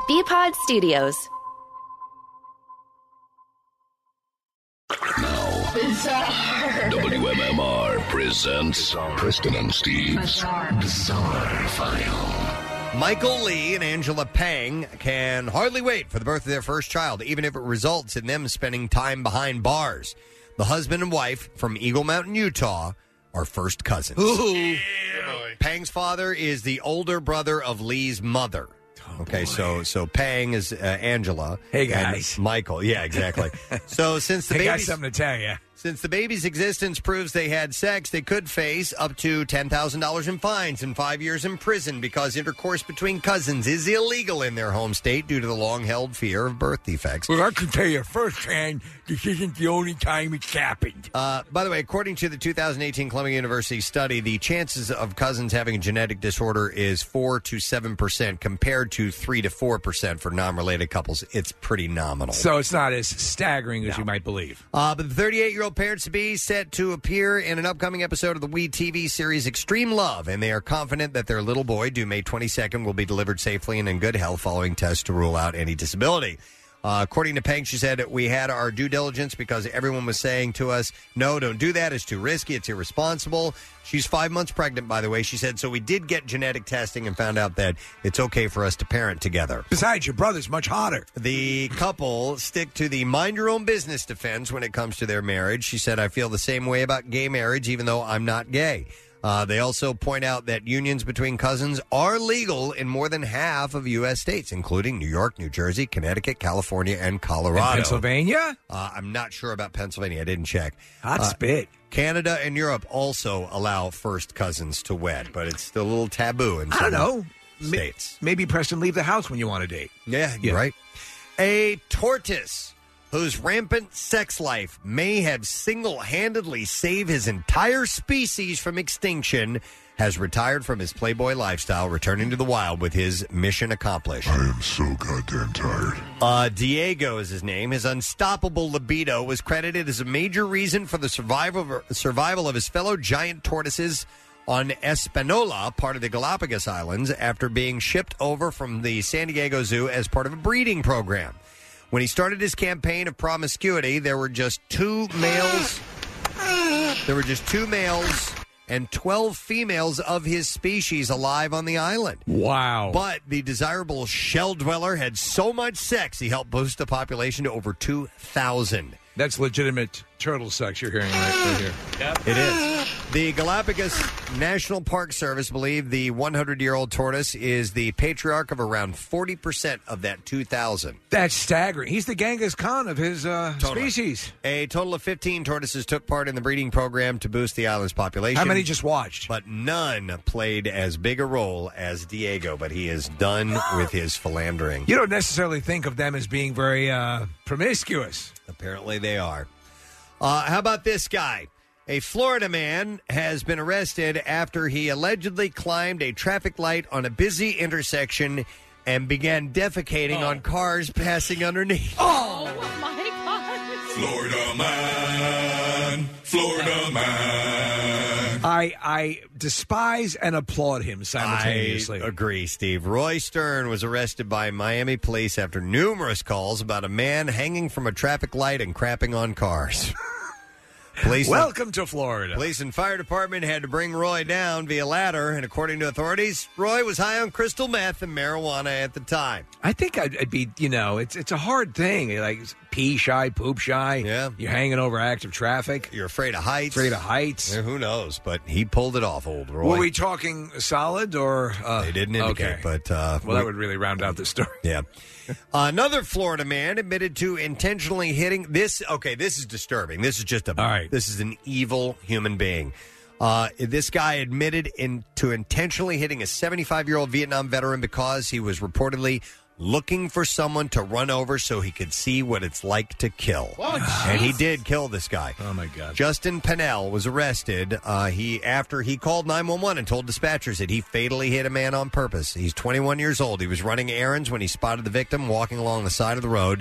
Bpod Studios. WMMR presents Preston and Steve's Bizarre File. Michael Lee and Angela Pang can hardly wait for the birth of their first child, even if it results in them spending time behind bars. The husband and wife from Eagle Mountain, Utah, are first cousins. Ooh. Pang's father is the older brother of Lee's mother. Okay, so Pang is Angela. Hey, guys. And Michael. Yeah, exactly. So since the I got baby's something to tell you. Since the baby's existence proves they had sex, they could face up to $10,000 in fines and 5 years in prison because intercourse between cousins is illegal in their home state due to the long-held fear of birth defects. Well, I can tell you firsthand, this isn't the only time it's happened. By the way, according to the 2018 Columbia University study, the chances of cousins having a genetic disorder is 4 to 7% compared to 3 to 4% for non-related couples. It's pretty nominal. So it's not as staggering as you might believe. But the 38-year-old parents-to-be set to appear in an upcoming episode of the WE TV series Extreme Love, and they are confident that their little boy, due May 22nd, will be delivered safely and in good health following tests to rule out any disability. According to Pang, she said, we had our due diligence because everyone was saying to us, no, don't do that. It's too risky. It's irresponsible. She's 5 months pregnant, by the way. She said, so we did get genetic testing and found out that it's okay for us to parent together. Besides, your brother's much hotter. The couple stick to the mind-your-own-business defense when it comes to their marriage. She said, I feel the same way about gay marriage, even though I'm not gay. They also point out that unions between cousins are legal in more than half of U.S. states, including New York, New Jersey, Connecticut, California, and Colorado. And Pennsylvania? I'm not sure about Pennsylvania. I didn't check. Hot spit. Canada and Europe also allow first cousins to wed, but it's still a little taboo in some I don't know. states. Maybe, Preston, leave the house when you want to date. Yeah, you're right. A tortoise whose rampant sex life may have single-handedly saved his entire species from extinction, has retired from his Playboy lifestyle, returning to the wild with his mission accomplished. I am so goddamn tired. Diego is his name. His unstoppable libido was credited as a major reason for the survival of his fellow giant tortoises on Espanola, part of the Galapagos Islands, after being shipped over from the San Diego Zoo as part of a breeding program. When he started his campaign of promiscuity, there were just two males. And 12 females of his species alive on the island. Wow. But the desirable shell dweller had so much sex, he helped boost the population to over 2,000. That's legitimate turtle sex you're hearing right here. Yep. It is. The Galapagos National Park Service believe the 100-year-old tortoise is the patriarch of around 40% of that 2,000. That's staggering. He's the Genghis Khan of his species. A total of 15 tortoises took part in the breeding program to boost the island's population. How many just watched? But none played as big a role as Diego, but he is done with his philandering. You don't necessarily think of them as being very promiscuous. Apparently they are. How about this guy? A Florida man has been arrested after he allegedly climbed a traffic light on a busy intersection and began defecating on cars passing underneath. Oh, my God. Florida man. I despise and applaud him simultaneously. I agree, Steve. Roy Stern was arrested by Miami police after numerous calls about a man hanging from a traffic light and crapping on cars. Welcome to Florida. Police and fire department had to bring Roy down via ladder, and according to authorities, Roy was high on crystal meth and marijuana at the time. I think I'd be, it's a hard thing. You're like pee shy, poop shy. Yeah. You're hanging over active traffic. You're afraid of heights. Yeah, who knows? But he pulled it off, old Roy. Were we talking solid or? They didn't indicate, but that would really round out the story. Yeah. Another Florida man admitted to intentionally hitting this. Okay, this is disturbing. This is just This is an evil human being. This guy admitted to intentionally hitting a 75-year-old Vietnam veteran because he was reportedly looking for someone to run over so he could see what it's like to kill. And he did kill this guy. Oh, my God. Justin Pennell was arrested after he called 911 and told dispatchers that he fatally hit a man on purpose. He's 21 years old. He was running errands when he spotted the victim walking along the side of the road.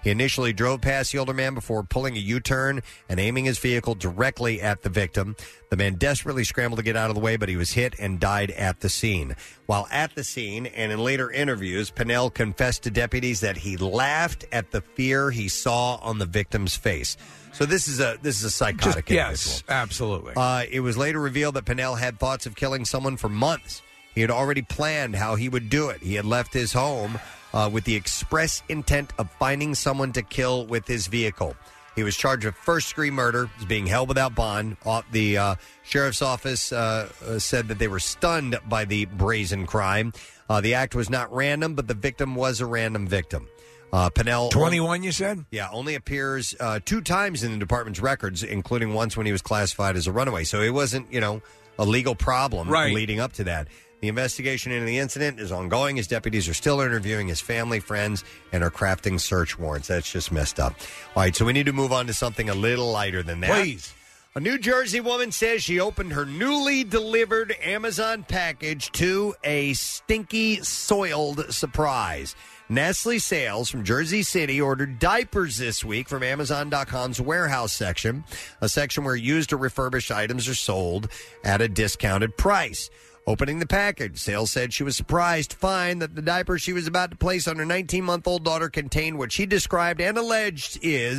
He initially drove past the older man before pulling a U-turn and aiming his vehicle directly at the victim. The man desperately scrambled to get out of the way, but he was hit and died at the scene. While at the scene and in later interviews, Pinnell confessed to deputies that he laughed at the fear he saw on the victim's face. So this is a psychotic individual. Yes, absolutely. It was later revealed that Pinnell had thoughts of killing someone for months. He had already planned how he would do it. He had left his home with the express intent of finding someone to kill with his vehicle. He was charged with first-degree murder. He's being held without bond. The sheriff's office said that they were stunned by the brazen crime. The act was not random, but the victim was a random victim. Pinnell, 21, you said? Yeah, only appears 2 times in the department's records, including once when he was classified as a runaway. So it wasn't, a legal problem leading up to that. The investigation into the incident is ongoing. His deputies are still interviewing his family, friends, and are crafting search warrants. That's just messed up. All right, so we need to move on to something a little lighter than that. Please. A New Jersey woman says she opened her newly delivered Amazon package to a stinky, soiled surprise. Nestle Sales from Jersey City ordered diapers this week from Amazon.com's warehouse section, a section where used or refurbished items are sold at a discounted price. Opening the package, Sales said she was surprised to find that the diaper she was about to place on her 19-month-old daughter contained what she described and alleged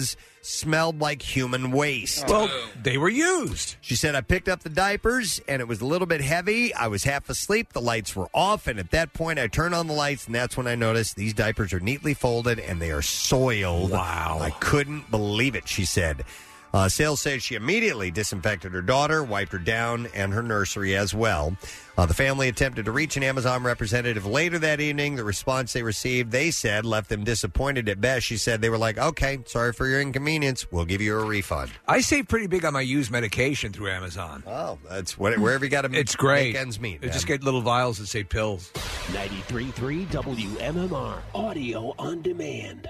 smelled like human waste. Well, they were used. She said, I picked up the diapers, and it was a little bit heavy. I was half asleep. The lights were off, and at that point, I turned on the lights, and that's when I noticed these diapers are neatly folded, and they are soiled. Wow. I couldn't believe it, she said. Sales said she immediately disinfected her daughter, wiped her down, and her nursery as well. The family attempted to reach an Amazon representative later that evening. The response they received, they said, left them disappointed at best. She said they were like, okay, sorry for your inconvenience. We'll give you a refund. I save pretty big on my used medication through Amazon. Oh, that's wherever you got to It's great. make ends meet. They just get little vials that say pills. 93.3 WMMR, audio on demand.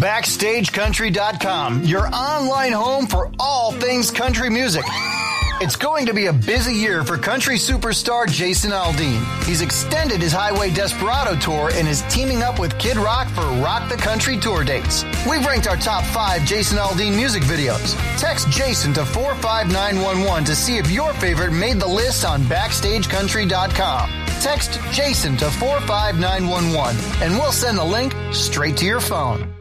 BackstageCountry.com, your online home for all things country music. It's going to be a busy year for country superstar Jason Aldean. He's extended his Highway Desperado tour and is teaming up with Kid Rock for Rock the Country tour dates. We've ranked our top 5 Jason Aldean music videos. Text Jason to 45911 to see if your favorite made the list on BackstageCountry.com. Text Jason to 45911 and we'll send the link straight to your phone.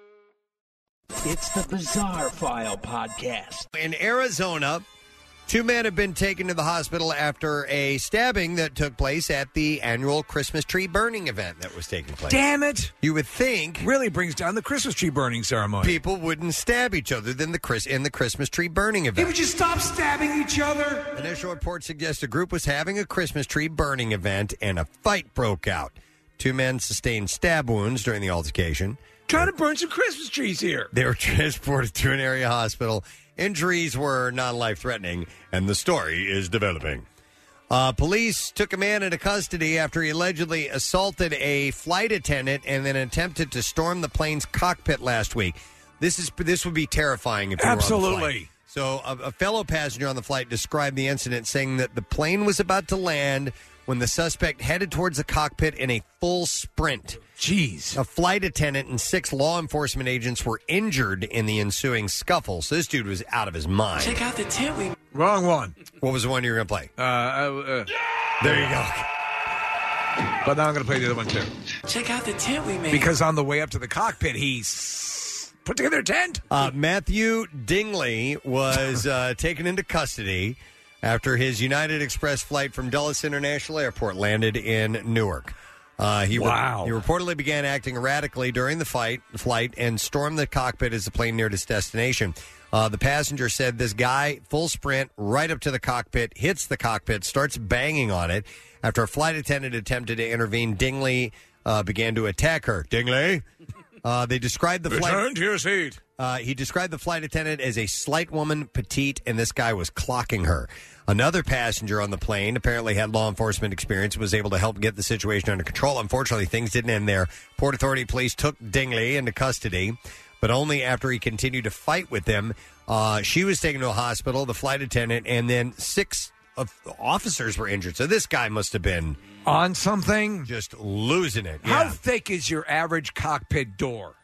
It's the Bizarre File Podcast. In Arizona, 2 men have been taken to the hospital after a stabbing that took place at the annual Christmas tree burning event that was taking place. Damn it! You would think really brings down the Christmas tree burning ceremony. People wouldn't stab each other in the Christmas tree burning event. Would you stop stabbing each other? Initial reports suggest a group was having a Christmas tree burning event and a fight broke out. 2 men sustained stab wounds during the altercation. Trying to burn some Christmas trees here. They were transported to an area hospital. Injuries were non-life-threatening, and the story is developing. Police took a man into custody after he allegedly assaulted a flight attendant and then attempted to storm the plane's cockpit last week. This would be terrifying if you were on the flight. So a fellow passenger on the flight described the incident, saying that the plane was about to land when the suspect headed towards the cockpit in a full sprint. Jeez. A flight attendant and 6 law enforcement agents were injured in the ensuing scuffle. So this dude was out of his mind. Check out the tent. Wrong one. What was the one you were going to play? There you go. But now I'm going to play the other one, too. Check out the tent we made. Because on the way up to the cockpit, he put together a tent. Matthew Dingley was taken into custody after his United Express flight from Dulles International Airport landed in Newark. He reportedly began acting erratically during the flight and stormed the cockpit as the plane neared its destination. The passenger said this guy, full sprint, right up to the cockpit, hits the cockpit, starts banging on it. After a flight attendant attempted to intervene, Dingley began to attack her. Dingley? They described the flight... Return to your seat. He described the flight attendant as a slight woman, petite, and this guy was clocking her. Another passenger on the plane apparently had law enforcement experience, was able to help get the situation under control. Unfortunately, things didn't end there. Port Authority police took Dingley into custody, but only after he continued to fight with them. She was taken to a hospital, the flight attendant, and then 6 officers were injured. So this guy must have been... on something? Just losing it. How thick is your average cockpit door?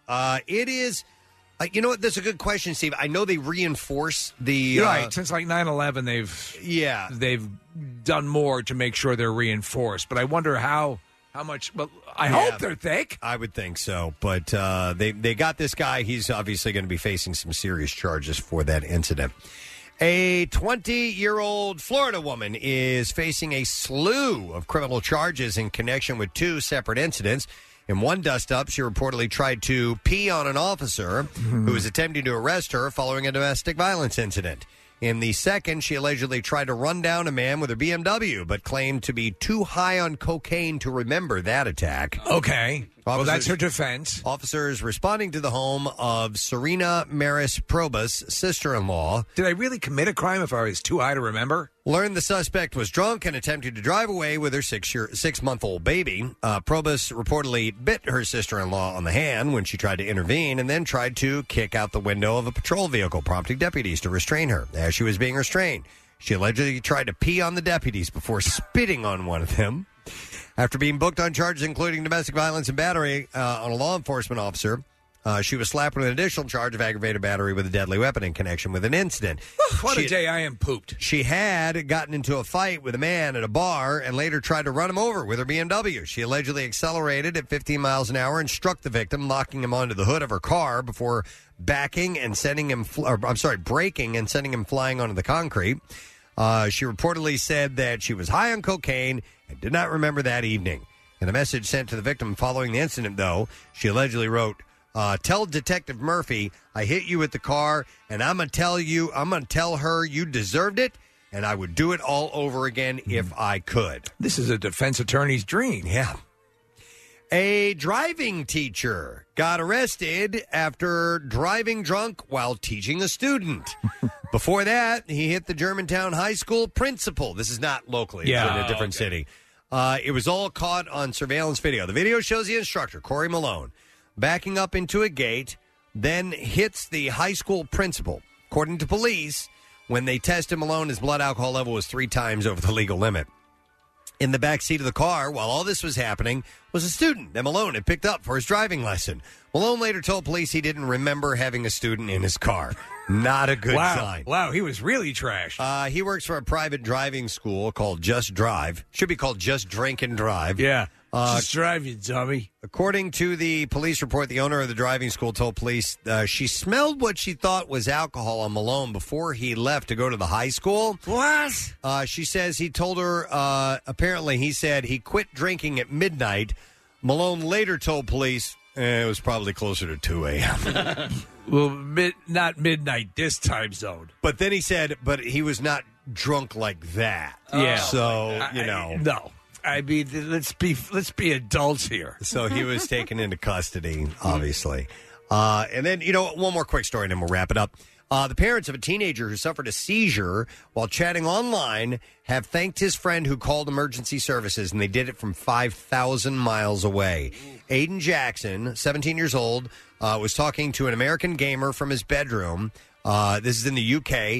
It is. You know what? That's a good question, Steve. I know they reinforce the right since like 9/11. They've done more to make sure they're reinforced. But I wonder how much. Well, I hope they're thick. I would think so. But they got this guy. He's obviously going to be facing some serious charges for that incident. A 20-year-old Florida woman is facing a slew of criminal charges in connection with two separate incidents. In one dust-up, she reportedly tried to pee on an officer who was attempting to arrest her following a domestic violence incident. In the second, she allegedly tried to run down a man with her BMW, but claimed to be too high on cocaine to remember that attack. Okay. Well, that's her defense. Officers responding to the home of Serena Maris Probus' sister-in-law. Did I really commit a crime if I was too high to remember? Learned the suspect was drunk and attempted to drive away with her 6-month-old baby. Probus reportedly bit her sister-in-law on the hand when she tried to intervene and then tried to kick out the window of a patrol vehicle, prompting deputies to restrain her. As she was being restrained, she allegedly tried to pee on the deputies before spitting on one of them. After being booked on charges including domestic violence and battery on a law enforcement officer, she was slapped with an additional charge of aggravated battery with a deadly weapon in connection with an incident. What a day I am pooped. She had gotten into a fight with a man at a bar and later tried to run him over with her BMW. She allegedly accelerated at 15 miles an hour and struck the victim, knocking him onto the hood of her car before braking and sending him flying onto the concrete. She reportedly said that she was high on cocaine and did not remember that evening. In a message sent to the victim following the incident, though, she allegedly wrote, tell Detective Murphy I hit you with the car, and I'm going to tell her you deserved it, and I would do it all over again if I could. This is a defense attorney's dream. Yeah. A driving teacher got arrested after driving drunk while teaching a student. Before that, he hit the Germantown High School principal. This is not locally. It's in a different city. It was all caught on surveillance video. The video shows the instructor, Corey Malone, backing up into a gate, then hits the high school principal. According to police, when they tested Malone, his blood alcohol level was 3 times over the legal limit. In the back seat of the car, while all this was happening, was a student that Malone had picked up for his driving lesson. Malone later told police he didn't remember having a student in his car. Not a good sign. Wow, he was really trashed. He works for a private driving school called Just Drive. Should be called Just Drink and Drive. Yeah. Just drive, you dummy. According to the police report, the owner of the driving school told police she smelled what she thought was alcohol on Malone before he left to go to the high school. What? She says he told her, apparently he said he quit drinking at midnight. Malone later told police it was probably closer to 2 a.m. Well, not midnight this time zone. But then he said, but he was not drunk like that. Yeah. So, no. I mean, let's be adults here. So he was taken into custody, obviously. And then, one more quick story, and then we'll wrap it up. The parents of a teenager who suffered a seizure while chatting online have thanked his friend who called emergency services, and they did it from 5,000 miles away. Aiden Jackson, 17 years old, was talking to an American gamer from his bedroom. This is in the UK.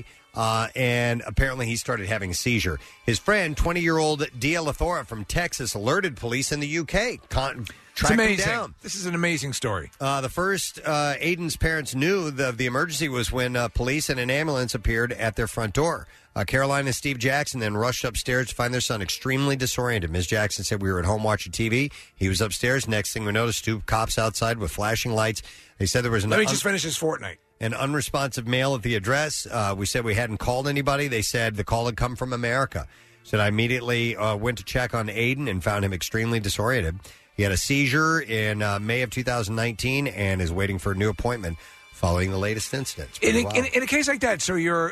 And apparently he started having a seizure. His friend, 20-year-old Dia Lathora from Texas, alerted police in the UK. It's amazing. Down. This is an amazing story. The first Aiden's parents knew of the emergency was when police and an ambulance appeared at their front door. Caroline and Steve Jackson then rushed upstairs to find their son extremely disoriented. Ms. Jackson said, we were at home watching TV. He was upstairs. Next thing we noticed, 2 cops outside with flashing lights. They said there was Let me just finish this fortnight. An unresponsive mail at the address. We said we hadn't called anybody. They said the call had come from America. Said I immediately went to check on Aiden and found him extremely disoriented. He had a seizure in May of 2019 and is waiting for a new appointment following the latest incident. In a case like that, so you're...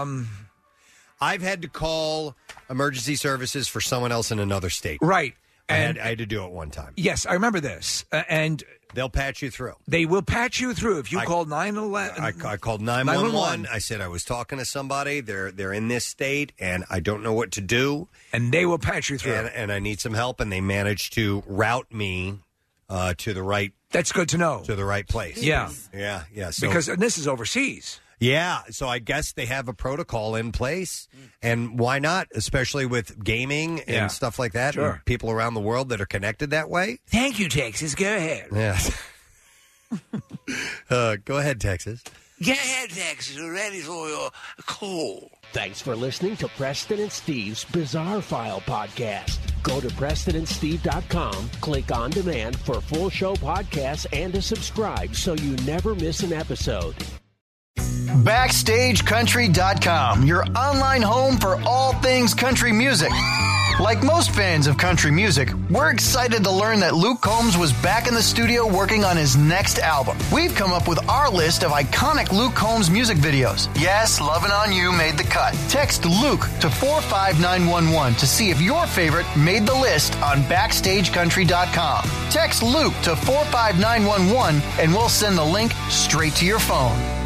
I've had to call emergency services for someone else in another state. Right. I had to do it one time. Yes, I remember this. And... they'll patch you through. They will patch you through. If you call 911... I called 911. I said I was talking to somebody. They're in this state, and I don't know what to do. And they will patch you through. And I need some help, and they managed to route me to the right... That's good to know. To the right place. Yeah. Yeah. So, because this is overseas. Yeah, so I guess they have a protocol in place, and why not, especially with gaming and stuff like that, sure. and people around the world that are connected that way. Thank you, Texas. Go ahead. Yeah. Go ahead, Texas. Get ahead, Texas. We're ready for your call. Thanks for listening to Preston and Steve's Bizarre File podcast. Go to PrestonandSteve.com, click on demand for full show podcasts and to subscribe so you never miss an episode. BackstageCountry.com, your online home for all things country music. Like most fans of country music, we're excited to learn that Luke Combs was back in the studio working on his next album. We've come up with our list of iconic Luke Combs music videos. Yes, Lovin' On You made the cut. Text Luke to 45911 to see if your favorite made the list on BackstageCountry.com. Text Luke to 45911 and we'll send the link straight to your phone.